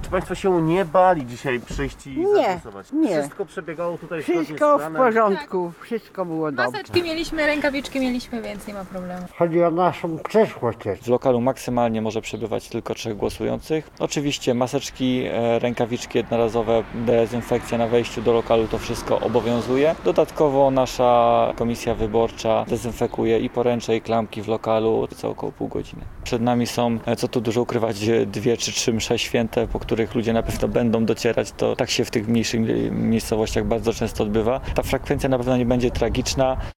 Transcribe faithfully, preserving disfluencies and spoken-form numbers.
Czy Państwo się nie bali dzisiaj przyjść i Nie, zagłosować? nie. Wszystko przebiegało tutaj zgodnie z Wszystko w planem? porządku, wszystko było dobrze. Maseczki mieliśmy, rękawiczki mieliśmy, więc nie ma problemu. Chodzi o naszą przyszłość też. W lokalu maksymalnie może przebywać tylko trzech głosujących. Oczywiście maseczki, e, rękawiczki jednorazowe, dezynfekcja na wejściu do lokalu, to wszystko obowiązuje. Dodatkowo nasza komisja wyborcza dezynfekuje i poręcze, i klamki w lokalu co około pół godziny. Przed nami są, e, co tu dużo ukrywać, dwie czy trzy msze święte, po których ludzie na pewno będą docierać. To tak się w tych mniejszych miejscowościach bardzo często odbywa. Ta frekwencja na pewno nie będzie tragiczna.